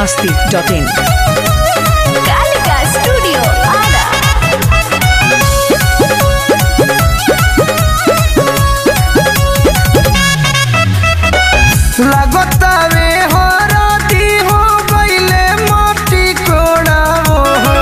biharmasti.in. Kalika Studio Ada. लगतावे हरदी हो गइले माटी कोड़ावो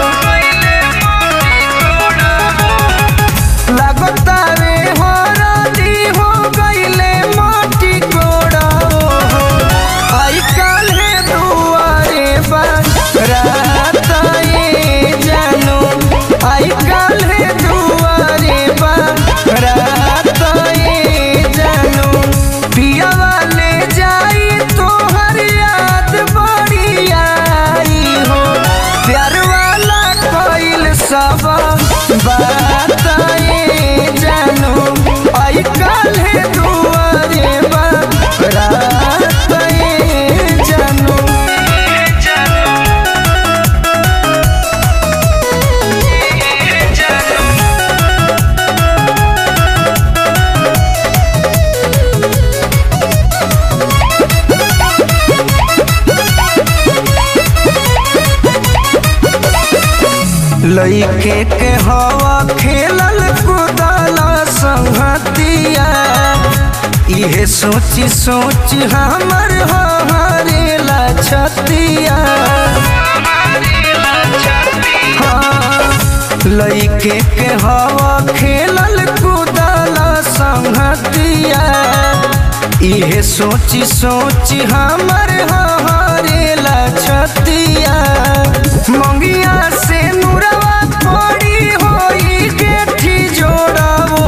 लगतावे हरदी हो गइले माटी कोड़ावो आई काल्हे दुआरे रात ये जानो आई काल्हे दुआरे रात ये जानो पिया वाले जाई तोहर याद बड़ी आई हो प्यार वाला कोइल सब बात ये जानो आई काल्हे दुआरे रात ये जानो लइके के हवा खेलल कूदल संगतिया इहे सोची सोची हमर हरेला छतिया हाँ, लइके के हवा खेलल कूदल संगतिया इहे सोची सोची हमर हरेला छतिया मंगिया से नुरवा पड़ी होई गेठी जोड़ावो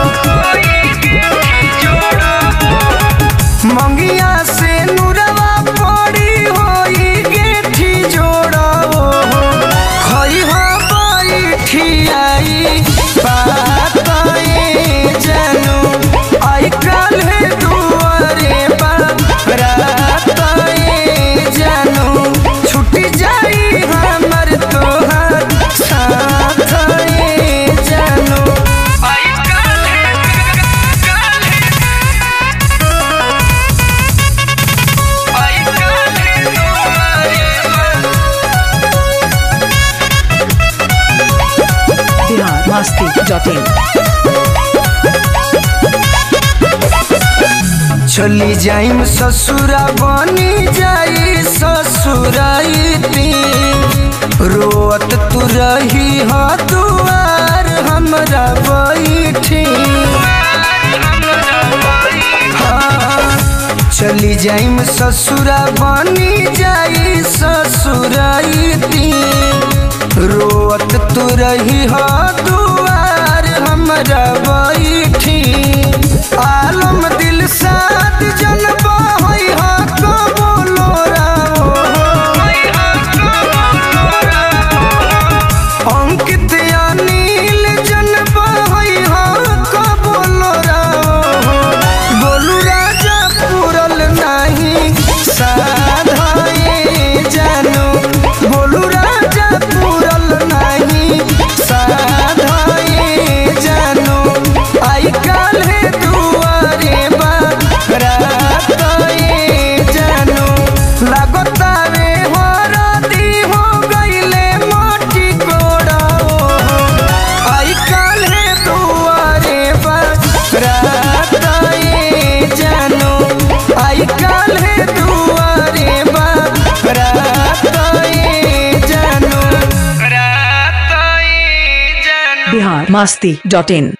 मंगिया से नुरवा पड़ी होई गेठी जोड़ावो खई हो बैठी आई बात ये जानू आई काल्हे दुआरे रात ये जानू छुट्टी जाई हमर तोहार साथ ये जानू आई काल्हे biharmasti.in. चली जाइम ससुरा बनी जाई ससुराई रोत तू रही हो दुआर हमरा बैठी हाँ, चली जाइम ससुरा बनी जाई ससुराई रोत तू रही हो दुआर हमरा बैठी आलम दिल साथ जनबा होई हा कबो लोरावो अंकित अनिल जनबा होई हा कबो लोरावो बोलू राजा पूरल नहीं साधा ये जानो बोलू राजा पूरल नहीं साधा ये जानो आई काल्हे दुआरे रात ये जानो लगतावे हरदी हो गइले माटी कोड़ावो आई काल्हे दुआरे रात ये जानो आई काल्हे दुआरे रात ये जानो biharmasti.in.